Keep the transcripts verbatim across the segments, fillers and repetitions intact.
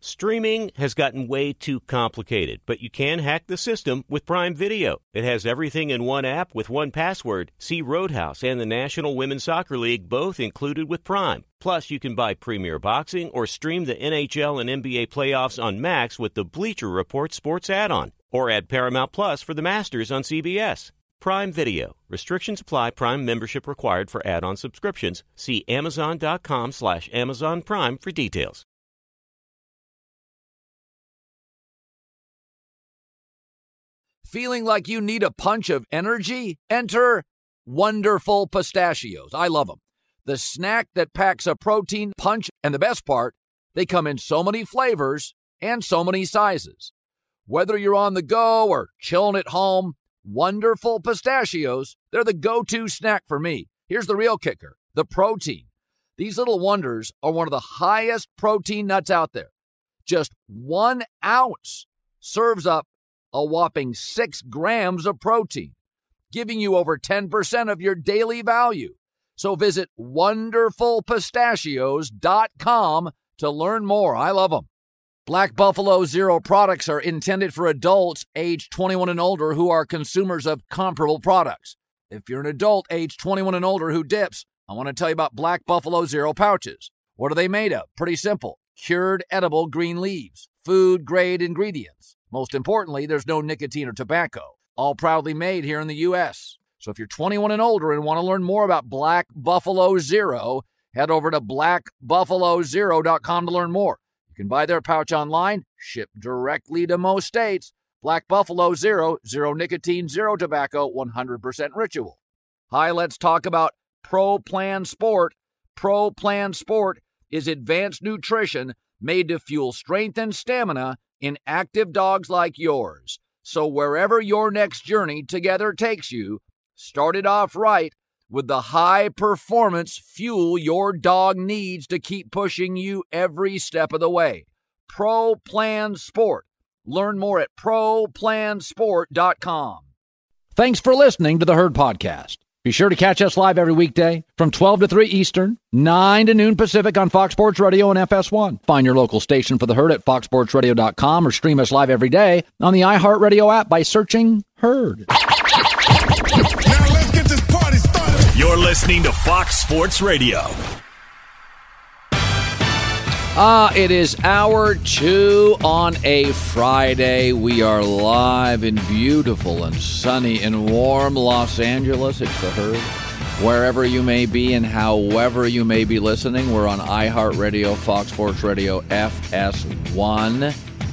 Streaming has gotten way too complicated, but you can hack the system with Prime Video. It has everything in one app with one password. See Roadhouse and the National Women's Soccer League both included with Prime. Plus, you can buy Premier Boxing or stream the N H L and N B A playoffs on Max with the Bleacher Report Sports add-on. Or add Paramount Plus for the Masters on C B S. Prime Video. Restrictions apply. Prime membership required for add-on subscriptions. See Amazon.com slash Amazon Prime for details. Feeling like you need a punch of energy? Enter Wonderful Pistachios. I love them. The snack that packs a protein punch, and the best part, they come in so many flavors and so many sizes. Whether you're on the go or chilling at home, Wonderful Pistachios, they're the go-to snack for me. Here's the real kicker, the protein. These little wonders are one of the highest protein nuts out there. Just one ounce serves up a whopping six grams of protein, giving you over ten percent of your daily value. So visit wonderful pistachios dot com to learn more. I love them. Black Buffalo Zero products are intended for adults age twenty-one and older who are consumers of comparable products. If you're an adult age twenty-one and older who dips, I want to tell you about Black Buffalo Zero pouches. What are they made of? Pretty simple. Cured edible green leaves, food-grade ingredients. Most importantly, there's no nicotine or tobacco. All proudly made here in the U S So if you're twenty-one and older and want to learn more about Black Buffalo Zero, head over to black buffalo zero dot com to learn more. You can buy their pouch online, shipped directly to most states. Black Buffalo Zero, zero nicotine, zero tobacco, one hundred percent ritual. Hi, let's talk about Pro Plan Sport. Pro Plan Sport is advanced nutrition made to fuel strength and stamina in active dogs like yours. So wherever your next journey together takes you, start it off right with the high-performance fuel your dog needs to keep pushing you every step of the way. Pro Plan Sport. Learn more at pro plan sport dot com. Thanks for listening to the Herd Podcast. Be sure to catch us live every weekday from twelve to three Eastern, nine to noon Pacific on Fox Sports Radio and F S one. Find your local station for the Herd at fox sports radio dot com or stream us live every day on the iHeartRadio app by searching Herd. Now let's get this party started. You're listening to Fox Sports Radio. Ah, uh, it is hour two on a Friday. We are live in beautiful and sunny and warm Los Angeles. It's the Herd. Wherever you may be and however you may be listening, we're on iHeartRadio, Fox Sports Radio, F S one.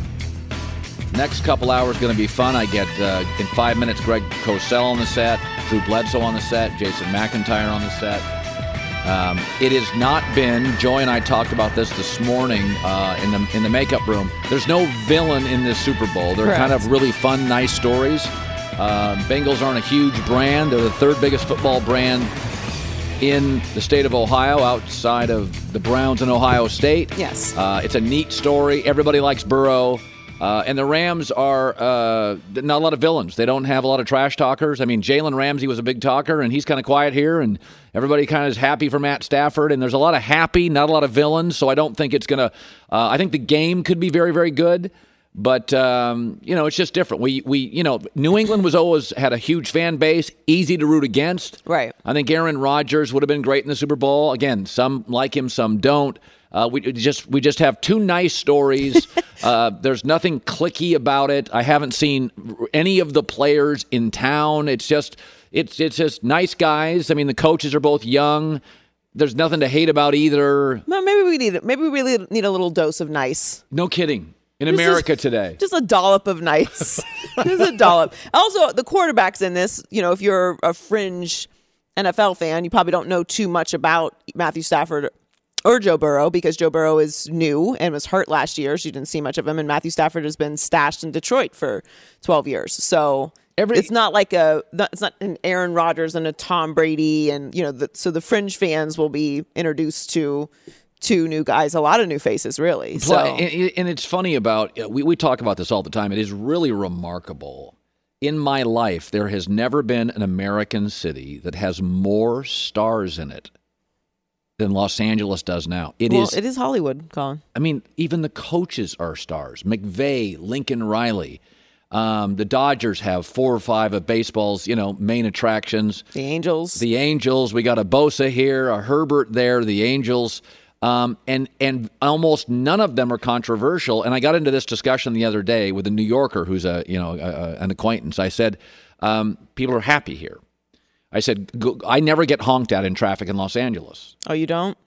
Next couple hours going to be fun. I get, uh, in five minutes, Greg Cosell on the set, Drew Bledsoe on the set, Jason McIntyre on the set. Um, it has not been, Joy and I talked about this this morning uh, in the in the makeup room. There's no villain in this Super Bowl. They're Correct. Kind of really fun, nice stories. Uh, Bengals aren't a huge brand. They're the third biggest football brand in the state of Ohio, outside of the Browns in Ohio State. Yes. Uh, it's a neat story. Everybody likes Burrow. Uh, and the Rams are uh, not a lot of villains. They don't have a lot of trash talkers. I mean, Jalen Ramsey was a big talker, and he's kind of quiet here, and everybody kind of is happy for Matt Stafford. And there's a lot of happy, not a lot of villains, so I don't think it's going to uh, – I think the game could be very, very good. But, um, you know, it's just different. We, we, you know, New England was always had a huge fan base, easy to root against. Right. I think Aaron Rodgers would have been great in the Super Bowl. Again, some like him, some don't. Uh, we just we just have two nice stories. uh, there's nothing cliquey about it. I haven't seen any of the players in town. It's just it's it's just nice guys. I mean, the coaches are both young. There's nothing to hate about either. No, maybe we need maybe we really need a little dose of nice. No kidding. In Just America a, today. Just a dollop of nice. Just a dollop. Also, the quarterbacks in this, you know, if you're a fringe N F L fan, you probably don't know too much about Matthew Stafford or Joe Burrow, because Joe Burrow is new and was hurt last year, so you didn't see much of him. And Matthew Stafford has been stashed in Detroit for twelve years. So Every, it's not like a, it's not an Aaron Rodgers and a Tom Brady. And, you know, the, so the fringe fans will be introduced to two new guys, a lot of new faces, really. So. And, and it's funny about, we, we talk about this all the time. It is really remarkable. In my life, there has never been an American city that has more stars in it than Los Angeles does now. It well, is. It is Hollywood, Colin. I mean, even the coaches are stars. McVay, Lincoln Riley. Um, the Dodgers have four or five of baseball's, you know, main attractions. The Angels. The Angels. We got a Bosa here, a Herbert there, the Angels. Um, and and almost none of them are controversial. And I got into this discussion the other day with a New Yorker who's a, you know, a, a, an acquaintance. I said, um, people are happy here. I said, go, I never get honked at in traffic in Los Angeles. Oh, you don't?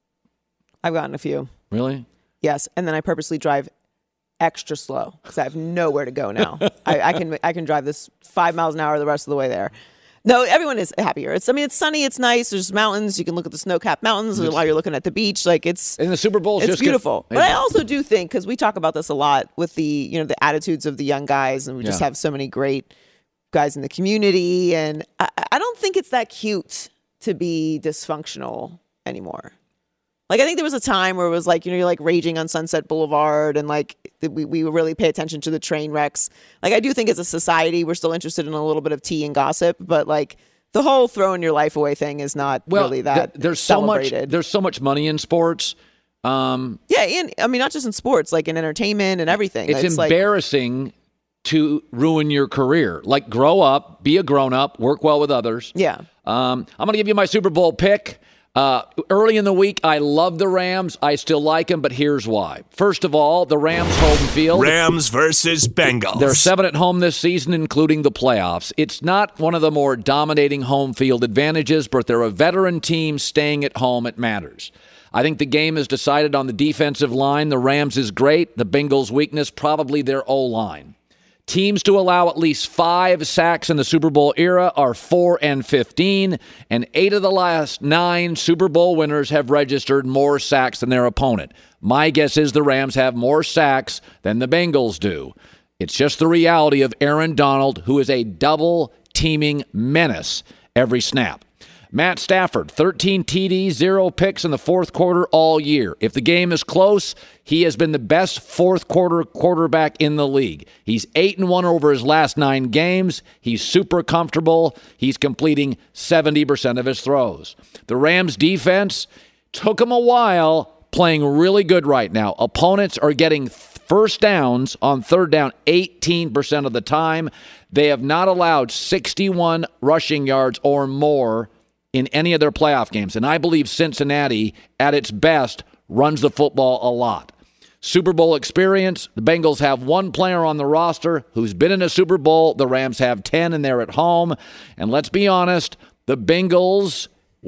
I've gotten a few. Really? Yes. And then I purposely drive extra slow because I have nowhere to go now. I, I can I can drive this five miles an hour the rest of the way there. No, everyone is happier. It's I mean, it's sunny, it's nice. There's mountains. You can look at the snow-capped mountains while you're looking at the beach. Like it's and the Super Bowl is it's just beautiful. Good. But I also do think because we talk about this a lot with the you know the attitudes of the young guys, and we just Yeah. have so many great guys in the community, and I, I don't think it's that cute to be dysfunctional anymore. Like, I think there was a time where it was like, you know, you're like raging on Sunset Boulevard and like we, we really pay attention to the train wrecks. Like, I do think as a society, we're still interested in a little bit of tea and gossip, but like the whole throwing your life away thing is not well, really that th- there's so much celebrated. There's so much money in sports. Um, yeah. And I mean, not just in sports, like in entertainment and everything. It's, it's embarrassing like, to ruin your career. Like, grow up, be a grown up, work well with others. Yeah. Um, I'm going to give you my Super Bowl pick. Uh, early in the week, I love the Rams. I still like them, but here's why. First of all, the Rams home field. Rams versus Bengals. They're seven at home this season, including the playoffs. It's not one of the more dominating home field advantages, but they're a veteran team staying at home. It matters. I think the game is decided on the defensive line. The Rams is great. The Bengals' weakness, probably their O-line. Teams to allow at least five sacks in the Super Bowl era are four and fifteen, and eight of the last nine Super Bowl winners have registered more sacks than their opponent. My guess is the Rams have more sacks than the Bengals do. It's just the reality of Aaron Donald, who is a double-teaming menace every snap. Matt Stafford, thirteen T Ds, zero picks in the fourth quarter all year. If the game is close, he has been the best fourth quarter quarterback in the league. He's eight and one over his last nine games. He's super comfortable. He's completing seventy percent of his throws. The Rams defense took him a while, playing really good right now. Opponents are getting first downs on third down eighteen percent of the time. They have not allowed sixty-one rushing yards or more in any of their playoff games. And I believe Cincinnati, at its best, runs the football a lot. Super Bowl experience, the Bengals have one player on the roster who's been in a Super Bowl. The Rams have ten, and they're at home. And let's be honest, the Bengals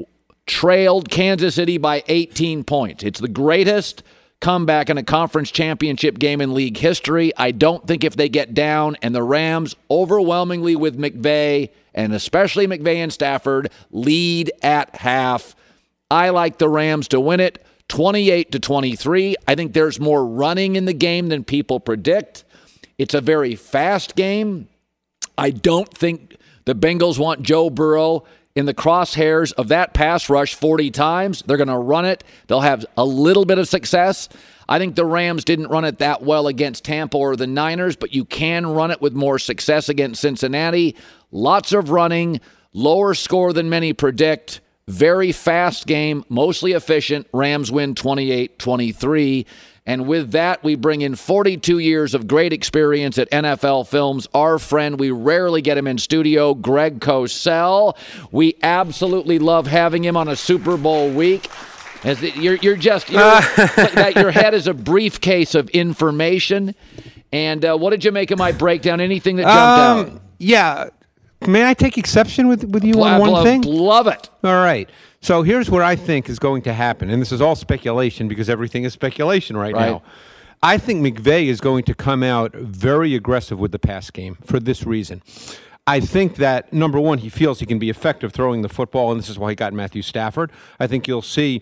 trailed Kansas City by eighteen points. It's the greatest comeback in a conference championship game in league history. I don't think if they get down, and the Rams overwhelmingly with McVay, and especially McVay and Stafford, lead at half. I like the Rams to win it twenty-eight to twenty-three. I think there's more running in the game than people predict. It's a very fast game. I don't think the Bengals want Joe Burrow in the crosshairs of that pass rush forty times. They're going to run it. They'll have a little bit of success. I think the Rams didn't run it that well against Tampa or the Niners, but you can run it with more success against Cincinnati. Lots of running, lower score than many predict. Very fast game, mostly efficient. Rams win twenty-eight twenty-three. And with that, we bring in forty-two years of great experience at N F L Films. Our friend, we rarely get him in studio, Greg Cosell. We absolutely love having him on a Super Bowl week. As it, you're, you're just, you're, that your head is a briefcase of information. And uh, what did you make of my breakdown? Anything that jumped um, out? Yeah. May I take exception with, with you on one love, thing? Love it. All right. So here's what I think is going to happen. And this is all speculation because everything is speculation right, Right. now. I think McVay is going to come out very aggressive with the pass game for this reason. I think that, number one, he feels he can be effective throwing the football, and this is why he got Matthew Stafford. I think you'll see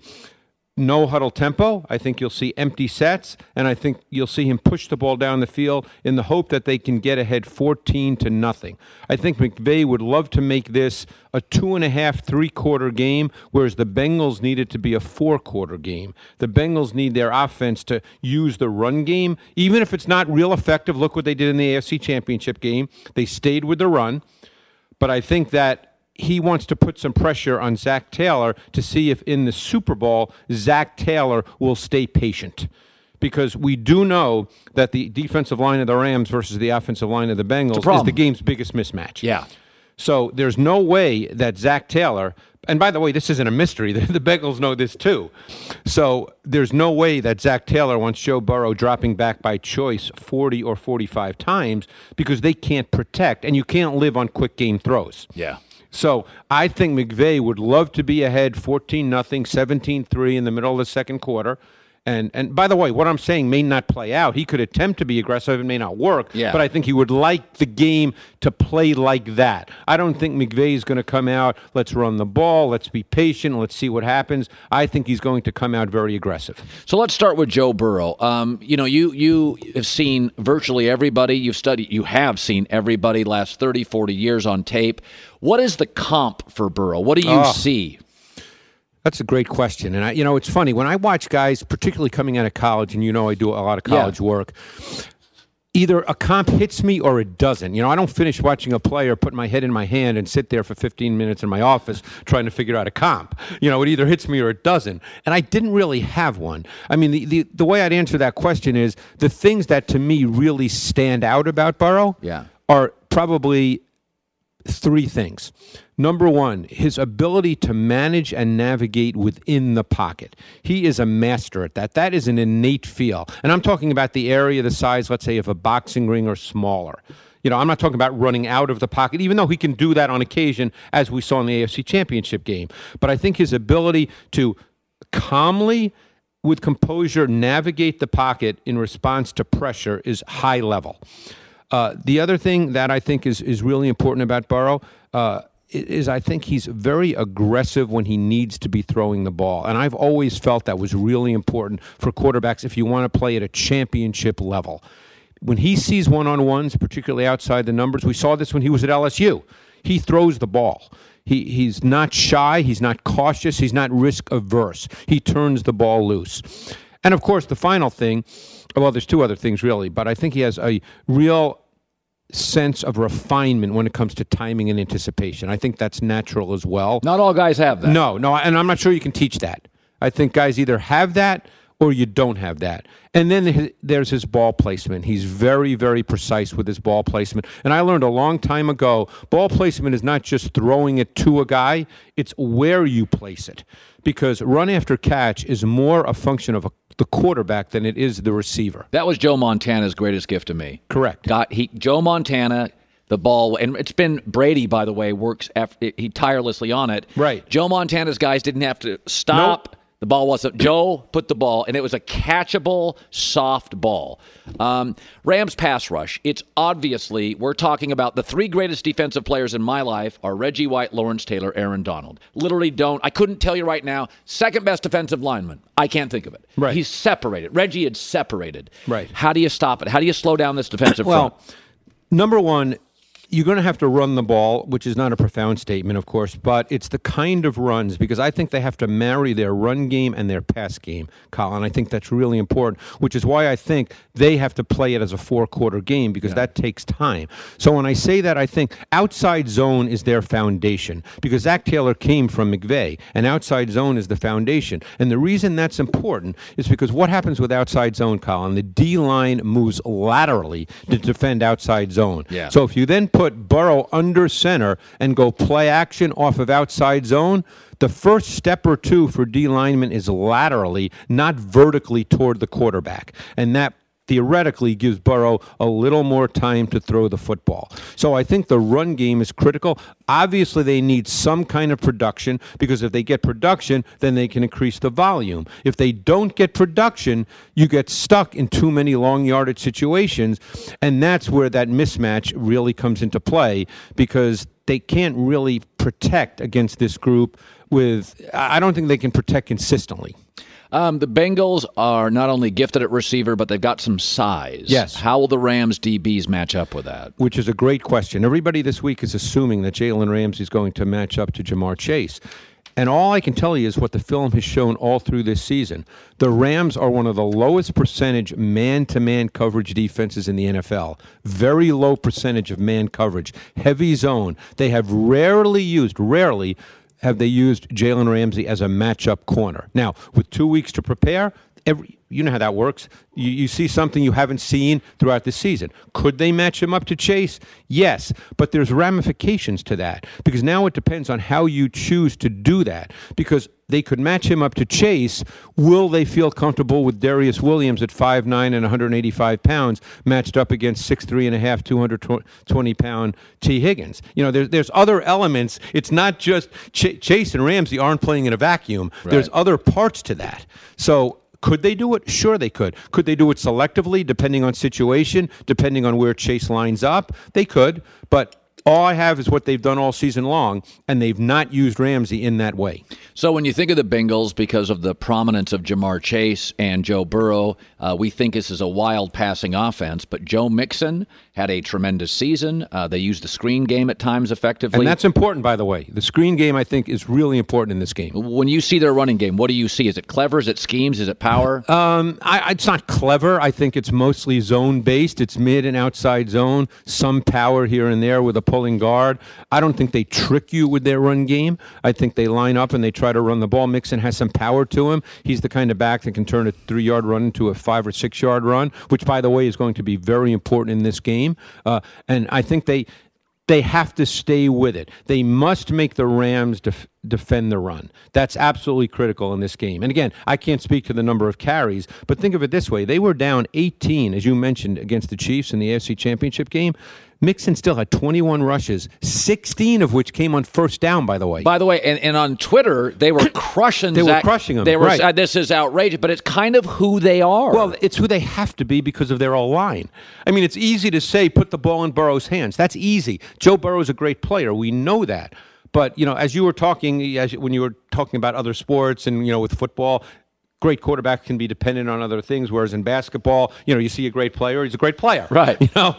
no huddle tempo. I think you'll see empty sets, and I think you'll see him push the ball down the field in the hope that they can get ahead fourteen to nothing. I think McVay would love to make this a two and a half, three quarter game, whereas the Bengals need it to be a four quarter game. The Bengals need their offense to use the run game, even if it's not real effective. Look what they did in the A F C Championship game. They stayed with the run, but I think that he wants to put some pressure on Zach Taylor to see if in the Super Bowl, Zach Taylor will stay patient. Because we do know that the defensive line of the Rams versus the offensive line of the Bengals is the game's biggest mismatch. Yeah. So there's no way that Zach Taylor, and by the way, this isn't a mystery. The Bengals know this too. So there's no way that Zach Taylor wants Joe Burrow dropping back by choice forty or forty-five times because they can't protect, and you can't live on quick game throws. Yeah. So I think McVay would love to be ahead fourteen nothing, seventeen three in the middle of the second quarter. And and by the way, what I'm saying may not play out. He could attempt to be aggressive. It may not work. Yeah. But I think he would like the game to play like that. I don't think McVay is going to come out, let's run the ball, let's be patient, let's see what happens. I think he's going to come out very aggressive. So let's start with Joe Burrow. Um, you know, you you have seen virtually everybody. You've studied, you have seen everybody last thirty, forty years on tape. What is the comp for Burrow? What do you oh. see? That's a great question. And, I, you know, it's funny. When I watch guys, particularly coming out of college, and you know I do a lot of college yeah. work, either a comp hits me or it doesn't. You know, I don't finish watching a player, put my head in my hand, and sit there for fifteen minutes in my office trying to figure out a comp. You know, it either hits me or it doesn't. And I didn't really have one. I mean, the, the, the way I'd answer that question is the things that to me really stand out about Burrow yeah. are probably three things. Number one, his ability to manage and navigate within the pocket. He is a master at that. That is an innate feel. And I'm talking about the area, the size, let's say, of a boxing ring or smaller. You know, I'm not talking about running out of the pocket, even though he can do that on occasion, as we saw in the A F C Championship game. But I think his ability to calmly, with composure, navigate the pocket in response to pressure is high level. Uh, the other thing that I think is, is really important about Burrow uh, is I think he's very aggressive when he needs to be throwing the ball. And I've always felt that was really important for quarterbacks if you want to play at a championship level. When he sees one-on-ones, particularly outside the numbers, we saw this when he was at L S U. He throws the ball. He He's not shy. He's not cautious. He's not risk-averse. He turns the ball loose. And, of course, the final thing, well, there's two other things, really, but I think he has a real sense of refinement when it comes to timing and anticipation. I think that's natural as well. Not all guys have that. No, no, and I'm not sure you can teach that. I think guys either have that or you don't have that. And then there's his ball placement. He's very, very precise with his ball placement. And I learned a long time ago, ball placement is not just throwing it to a guy, it's where you place it. Because run after catch is more a function of a, the quarterback than it is the receiver. That was Joe Montana's greatest gift to me. Correct. Got he Joe Montana, the ball, and it's been Brady, by the way, works after, he tirelessly on it. Right. Joe Montana's guys didn't have to stop. Nope. The ball wasn't. Joe put the ball, and it was a catchable, soft ball. Um, Rams pass rush. It's obviously, we're talking about the three greatest defensive players in my life are Reggie White, Lawrence Taylor, Aaron Donald. Literally don't, I couldn't tell you right now, second best defensive lineman. I can't think of it. Right. He's separated. Reggie is separated. Right. How do you stop it? How do you slow down this defensive well, front? Number one, you're going to have to run the ball, which is not a profound statement, of course, but it's the kind of runs, because I think they have to marry their run game and their pass game, Colin. I think that's really important, which is why I think they have to play it as a four-quarter game, because yeah. that takes time. So when I say that, I think outside zone is their foundation, because Zach Taylor came from McVay, and outside zone is the foundation. And the reason that's important is because what happens with outside zone, Colin? The D-line moves laterally to defend outside zone. Yeah. So if you then put Put Burrow under center and go play action off of outside zone, the first step or two for D lineman is laterally, not vertically toward the quarterback. And that theoretically gives Burrow a little more time to throw the football. So I think the run game is critical. Obviously, they need some kind of production, because if they get production, then they can increase the volume. If they don't get production, you get stuck in too many long yardage situations, and that's where that mismatch really comes into play, because they can't really protect against this group with, I don't think they can protect consistently. Um, the Bengals are not only gifted at receiver, but they've got some size. Yes. How will the Rams D Bs match up with that? Which is a great question. Everybody this week is assuming that Jalen Ramsey is going to match up to Jamar Chase. And all I can tell you is what the film has shown all through this season. The Rams are one of the lowest percentage man-to-man coverage defenses in the N F L. Very low percentage of man coverage. Heavy zone. They have rarely used, rarely have they used Jalen Ramsey as a matchup corner. Now, with two weeks to prepare, every you know how that works. You, you see something you haven't seen throughout the season. Could they match him up to Chase? Yes, but there's ramifications to that because now it depends on how you choose to do that because they could match him up to Chase. Will they feel comfortable with Darius Williams at five nine and one hundred eighty-five pounds matched up against six three and a half, two hundred twenty pound T. Higgins? You know, there's, there's other elements. It's not just Ch- Chase and Ramsey aren't playing in a vacuum. Right. There's other parts to that. So could they do it? Sure they could. Could they do it selectively, depending on situation, depending on where Chase lines up? They could, but all I have is what they've done all season long, and they've not used Ramsey in that way. So when you think of the Bengals, because of the prominence of Jamar Chase and Joe Burrow, uh, we think this is a wild passing offense. But Joe Mixon had a tremendous season. Uh, they used the screen game at times effectively. And that's important, by the way. The screen game, I think, is really important in this game. When you see their running game, what do you see? Is it clever? Is it schemes? Is it power? Um, I, it's not clever. I think it's mostly zone-based. It's mid and outside zone, some power here and there with a pulling guard. I don't think they trick you with their run game. I think they line up and they try to run the ball. Mixon has some power to him. He's the kind of back that can turn a three-yard run into a five- or six-yard run, which, by the way, is going to be very important in this game. Uh, and I think they they have to stay with it. They must make the Rams def- defend the run. That's absolutely critical in this game. And again, I can't speak to the number of carries, but think of it this way. They were down eighteen, as you mentioned, against the Chiefs in the A F C Championship game. Mixon still had twenty-one rushes, sixteen of which came on first down, by the way. By the way, and, and on Twitter, they were crushing They Zach. were crushing him, They were, right. uh, this is outrageous, but it's kind of who they are. Well, it's who they have to be because of their O-line. I mean, it's easy to say put the ball in Burrow's hands. That's easy. Joe Burrow's a great player. We know that. But, you know, as you were talking, as when you were talking about other sports and, you know, with football, great quarterback can be dependent on other things, whereas in basketball, you know, you see a great player, he's a great player. Right. You know,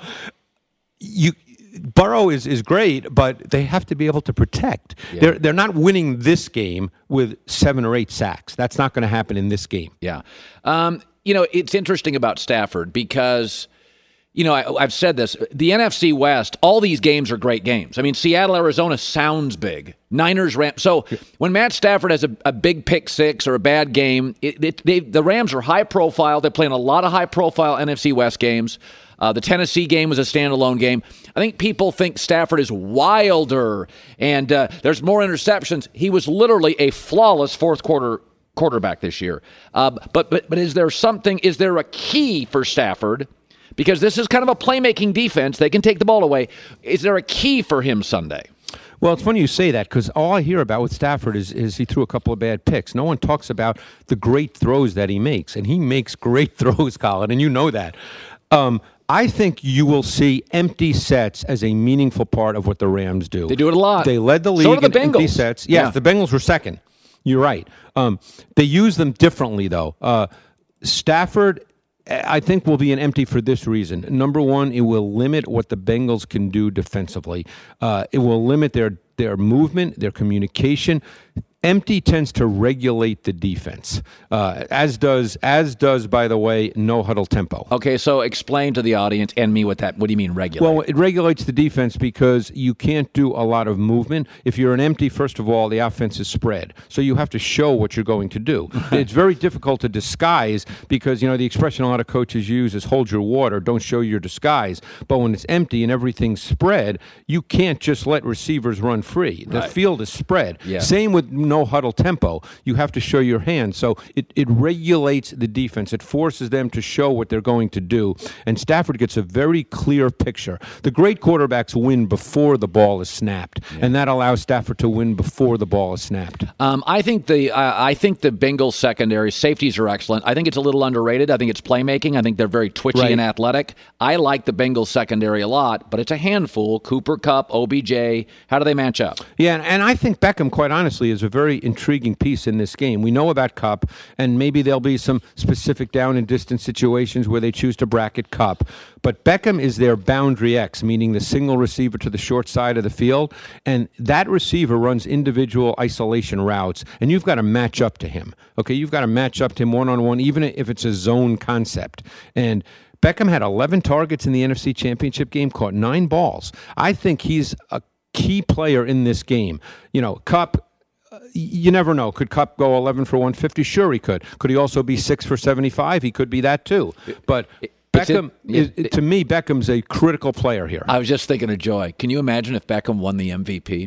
you Burrow is, is great, but they have to be able to protect. Yeah. They're they're not winning this game with seven or eight sacks. That's not going to happen in this game. Yeah. Um, you know, it's interesting about Stafford because, you know, I, I've said this. The N F C West, all these games are great games. I mean, Seattle, Arizona sounds big. Niners, Rams. So when Matt Stafford has a, a big pick six or a bad game, it, it, they, the Rams are high profile. They're playing a lot of high profile N F C West games. Uh, the Tennessee game was a standalone game. I think people think Stafford is wilder and uh, there's more interceptions. He was literally a flawless fourth quarter quarterback this year. Uh, but but but is there something? Is there a key for Stafford? Because this is kind of a playmaking defense. They can take the ball away. Is there a key for him Sunday? Well, it's funny you say that because all I hear about with Stafford is, is he threw a couple of bad picks. No one talks about the great throws that he makes, and he makes great throws, Colin, and you know that. Um, I think you will see empty sets as a meaningful part of what the Rams do. They do it a lot. They led the league so do the in Bengals. empty sets. Yes, yeah. The Bengals were second. You're right. Um, they use them differently, though. Uh, Stafford, I think, will be an empty for this reason. Number one, it will limit what the Bengals can do defensively. Uh, it will limit their their movement, their communication. Empty tends to regulate the defense, uh, as does, as does, by the way, no huddle tempo. Okay, so explain to the audience and me what that. What do you mean regulate? Well, it regulates the defense because you can't do a lot of movement. If you're an empty, first of all, the offense is spread, so you have to show what you're going to do. It's very difficult to disguise because, you know, the expression a lot of coaches use is hold your water, don't show your disguise. But when it's empty and everything's spread, you can't just let receivers run free. The right. field is spread. Yeah. Same with no huddle tempo. You have to show your hand. So it, it regulates the defense. It forces them to show what they're going to do. And Stafford gets a very clear picture. The great quarterbacks win before the ball is snapped, yeah. and that allows Stafford to win before the ball is snapped. Um, I think the uh, I think the Bengals secondary safeties are excellent. I think it's a little underrated. I think it's playmaking. I think they're very twitchy right. and athletic. I like the Bengals secondary a lot, but it's a handful. Cooper Kupp, O B J. How do they match up? Yeah, and, and I think Beckham, quite honestly, is a very very intriguing piece in this game. We know about Kupp, and maybe there'll be some specific down and distance situations where they choose to bracket Kupp. But Beckham is their boundary X, meaning the single receiver to the short side of the field, and that receiver runs individual isolation routes, and you've got to match up to him. Okay, you've got to match up to him one-on-one, even if it's a zone concept. And Beckham had eleven targets in the N F C Championship game, caught nine balls. I think he's a key player in this game. You know, Kupp, you never know. Could Kupp go eleven for one fifty? Sure, he could. Could he also be six for seventy-five? He could be that too. But Beckham, it, is, to me, Beckham's a critical player here. I was just thinking of Joy. Can you imagine if Beckham won the M V P?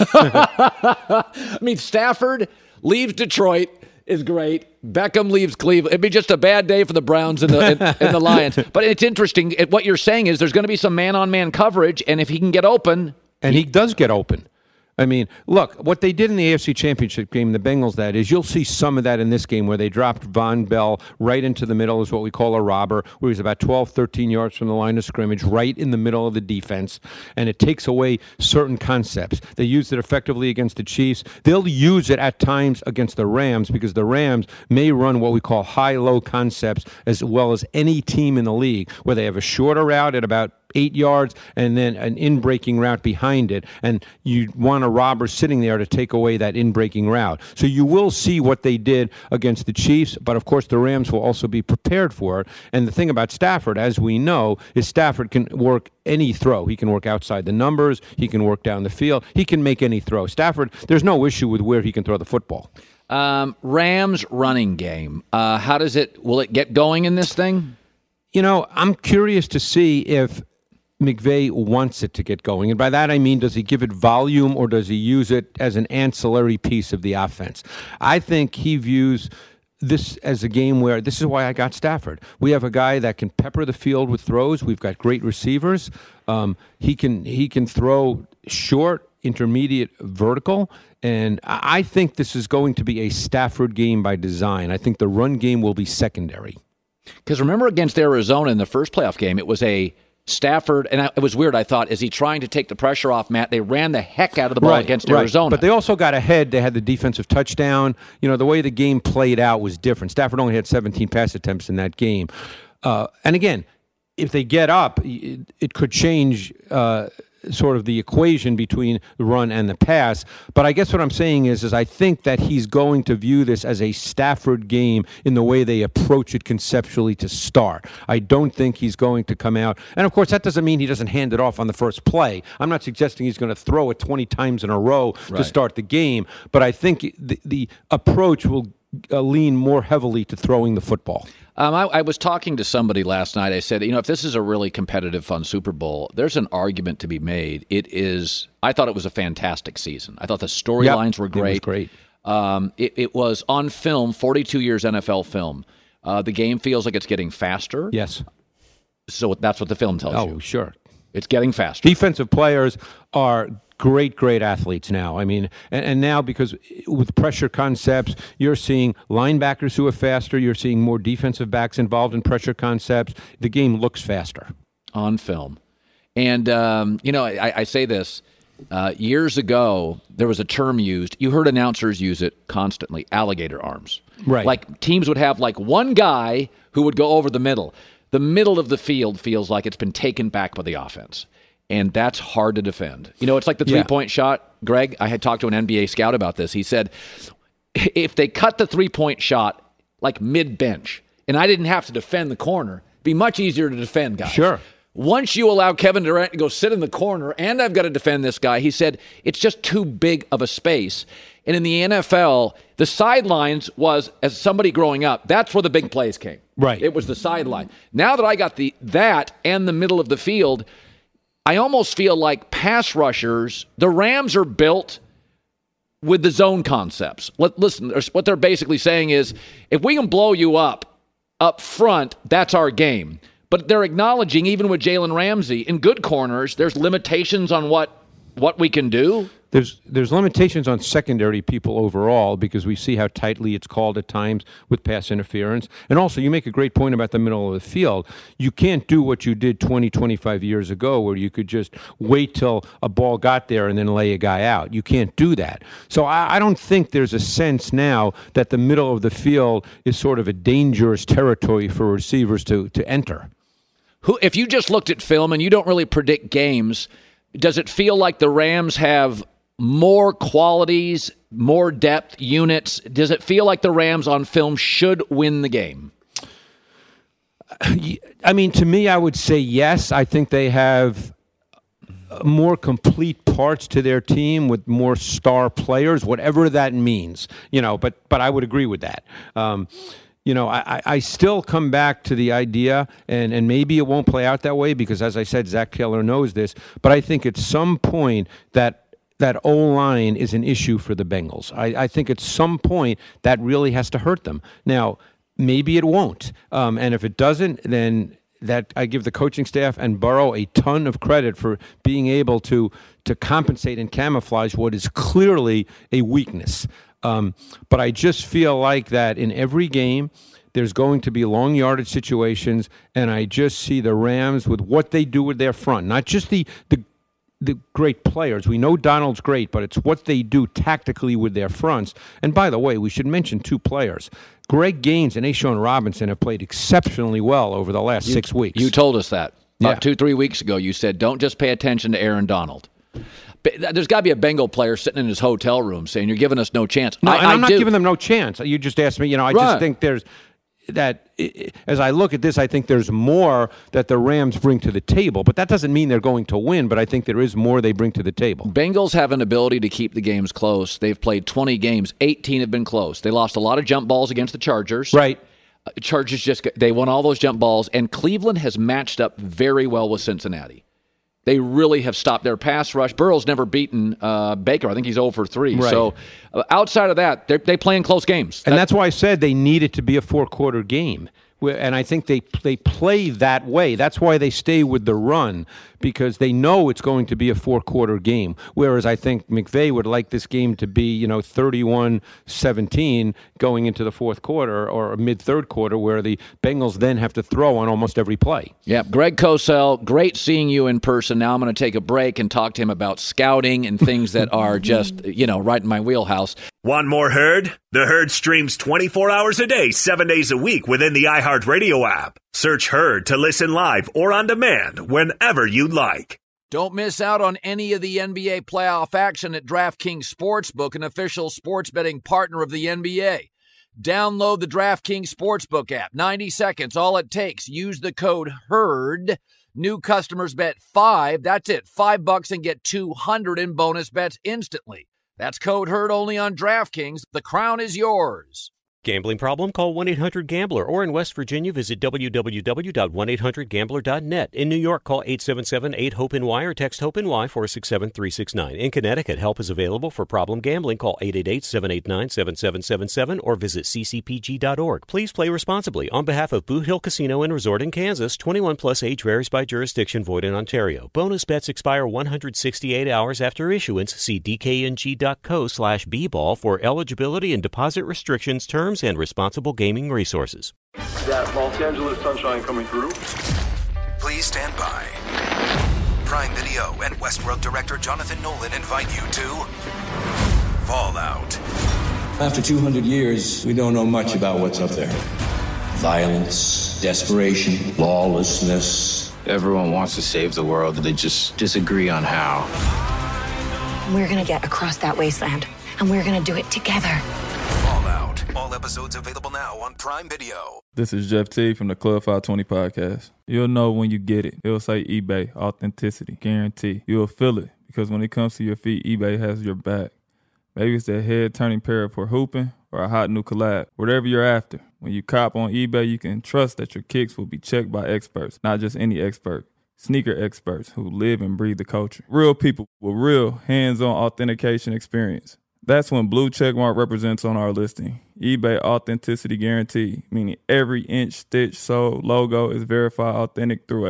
I mean, Stafford leaves Detroit is great. Beckham leaves Cleveland. It'd be just a bad day for the Browns and the, and, and the Lions. But it's interesting. It, what you're saying is there's going to be some man-on-man coverage, and if he can get open. And he, he does get open. I mean, look, what they did in the A F C Championship game, the Bengals, that is, you'll see some of that in this game where they dropped Von Bell right into the middle, is what we call a robber, where he's about twelve, thirteen yards from the line of scrimmage, right in the middle of the defense, and it takes away certain concepts. They used it effectively against the Chiefs. They'll use it at times against the Rams because the Rams may run what we call high-low concepts as well as any team in the league, where they have a shorter route at about eight yards and then an in-breaking route behind it, and you want a robber sitting there to take away that in-breaking route. So you will see what they did against the Chiefs, but of course the Rams will also be prepared for it. And the thing about Stafford, as we know, is Stafford can work any throw. He can work outside the numbers. He can work down the field. He can make any throw. Stafford, there's no issue with where he can throw the football. Um, Rams running game. Uh, how does it, will it get going in this thing? You know, I'm curious to see if McVay wants it to get going. And by that I mean, does he give it volume or does he use it as an ancillary piece of the offense? I think he views this as a game where, this is why I got Stafford. We have a guy that can pepper the field with throws. We've got great receivers. Um, he can he can throw short, intermediate, vertical. And I think this is going to be a Stafford game by design. I think the run game will be secondary. Because remember against Arizona in the first playoff game, it was a Stafford, and I, it was weird, I thought, is he trying to take the pressure off, Matt? They ran the heck out of the ball right, against right. Arizona. But they also got ahead. They had the defensive touchdown. You know, the way the game played out was different. Stafford only had seventeen pass attempts in that game. Uh, and again, if they get up, it, it could change uh, sort of the equation between the run and the pass. But I guess what I'm saying is, is I think that he's going to view this as a Stafford game in the way they approach it conceptually to start. I don't think he's going to come out. And, of course, that doesn't mean he doesn't hand it off on the first play. I'm not suggesting he's going to throw it twenty times in a row right. to start the game. But I think the, the approach will uh, lean more heavily to throwing the football. Um, I, I was talking to somebody last night. I said, you know, if this is a really competitive, fun Super Bowl, there's an argument to be made. It is, I thought it was a fantastic season. I thought the storylines yep, were great. It was great. Um, it, it was on film, forty-two years N F L film. Uh, the game feels like it's getting faster. Yes. So that's what the film tells oh, you. Oh, sure. It's getting faster. Defensive players are great, great athletes now. I mean, and, and now because with pressure concepts, you're seeing linebackers who are faster. You're seeing more defensive backs involved in pressure concepts. The game looks faster. On film. And, um, you know, I, I say this. Uh, years ago, there was a term used. You heard announcers use it constantly, alligator arms. Right. Like teams would have like one guy who would go over the middle. The middle of the field feels like it's been taken back by the offense. And that's hard to defend. You know, it's like the three-point yeah. shot. Greg, I had talked to an N B A scout about this. He said, if they cut the three-point shot like mid-bench, and I didn't have to defend the corner, it'd be much easier to defend guys. Sure. Once you allow Kevin Durant to go sit in the corner, and I've got to defend this guy, he said, it's just too big of a space. And in the N F L, the sidelines was, as somebody growing up, that's where the big plays came. Right. It was the sideline. Now that I got the that and the middle of the field, I almost feel like pass rushers, the Rams are built with the zone concepts. Listen, what they're basically saying is, if we can blow you up up front, that's our game. But they're acknowledging, even with Jalen Ramsey, in good corners, there's limitations on what what we can do. there's there's limitations on secondary people overall because we see how tightly it's called at times with pass interference. And also, you make a great point about the middle of the field. You can't do what you did twenty, twenty-five years ago where you could just wait till a ball got there and then lay a guy out. You can't do that. So I, I don't think there's a sense now that the middle of the field is sort of a dangerous territory for receivers to, to enter. Who, if you just looked at film and you don't really predict games, does it feel like the Rams have more qualities, more depth, units? Does it feel like the Rams on film should win the game? I mean, to me, I would say yes. I think they have more complete parts to their team with more star players, whatever that means. You know, but but I would agree with that. Um, You know, I, I still come back to the idea, and, and maybe it won't play out that way because, as I said, Zach Taylor knows this, but I think at some point that that O-line is an issue for the Bengals. I, I think at some point that really has to hurt them. Now, maybe it won't, um, and if it doesn't, then that I give the coaching staff and Burrow a ton of credit for being able to to compensate and camouflage what is clearly a weakness. Um, but I just feel like that in every game, there's going to be long yardage situations, and I just see the Rams with what they do with their front, not just the the, the great players. We know Donald's great, but it's what they do tactically with their fronts. And by the way, we should mention two players. Greg Gaines and A'Shawn Robinson have played exceptionally well over the last you, six weeks. You told us that. About yeah. two, three weeks ago, you said, don't just pay attention to Aaron Donald. There's got to be a Bengal player sitting in his hotel room saying, you're giving us no chance. No, I, and I'm I not do. giving them no chance. You just asked me, you know, I right. just think there's that, as I look at this, I think there's more that the Rams bring to the table. But that doesn't mean they're going to win, but I think there is more they bring to the table. Bengals have an ability to keep the games close. They've played twenty games. eighteen have been close. They lost a lot of jump balls against the Chargers. Right. Uh, Chargers just, they won all those jump balls, and Cleveland has matched up very well with Cincinnati. They really have stopped their pass rush. Burrow's never beaten uh, Baker. I think he's zero for three. Right. So uh, outside of that, they're, they play in close games. And that's why I said they need it to be a four-quarter game. And I think they they play that way. That's why they stay with the run, because they know it's going to be a four-quarter game. Whereas I think McVay would like this game to be, you know, thirty-one seventeen going into the fourth quarter or mid-third quarter, where the Bengals then have to throw on almost every play. Yeah, Greg Cosell, great seeing you in person. Now I'm going to take a break and talk to him about scouting and things that are just, you know, right in my wheelhouse. Want more Herd? The Herd streams twenty-four hours a day, seven days a week within the iHeartRadio app. Search Herd to listen live or on demand whenever you like. Don't miss out on any of the N B A playoff action at DraftKings Sportsbook, an official sports betting partner of the N B A. Download the DraftKings Sportsbook app. ninety seconds, all it takes. Use the code HERD. New customers bet five. That's it. Five bucks and get two hundred in bonus bets instantly. That's code HERD only on DraftKings. The crown is yours. Gambling problem? Call one eight hundred gambler, or in West Virginia, visit w w w dot one eight hundred gambler dot net. In New York, call eight seven seven eight hope N Y or text HOPE-NY four six seven three six nine. In Connecticut, help is available for problem gambling. Call eight eight eight seven eight nine seven seven seven seven or visit c c p g dot org. Please play responsibly. On behalf of Boot Hill Casino and Resort in Kansas, twenty-one plus age varies by jurisdiction, void in Ontario. Bonus bets expire one hundred sixty-eight hours after issuance. See d k n g dot co slash b ball for eligibility and deposit restrictions, terms, and responsible gaming resources. That Los Angeles sunshine coming through. Please stand by. Prime Video and Westworld director Jonathan Nolan invite you to Fallout. After two hundred years, we don't know much about what's up there. Violence, desperation, lawlessness. Everyone wants to save the world, they just disagree on how. We're gonna get across that wasteland, and we're gonna do it together. Fallout. All episodes available now on Prime Video. This is Jeff T from the Club five twenty podcast. You'll know when you get it. It'll say eBay, authenticity, guarantee. You'll feel it, because when it comes to your feet, eBay has your back. Maybe it's that head-turning pair for hooping or a hot new collab. Whatever you're after, when you cop on eBay, you can trust that your kicks will be checked by experts, not just any expert. Sneaker experts who live and breathe the culture. Real people with real hands-on authentication experience. That's when blue checkmark represents on our listing. eBay Authenticity Guarantee, meaning every inch, stitch, sole, logo is verified authentic through a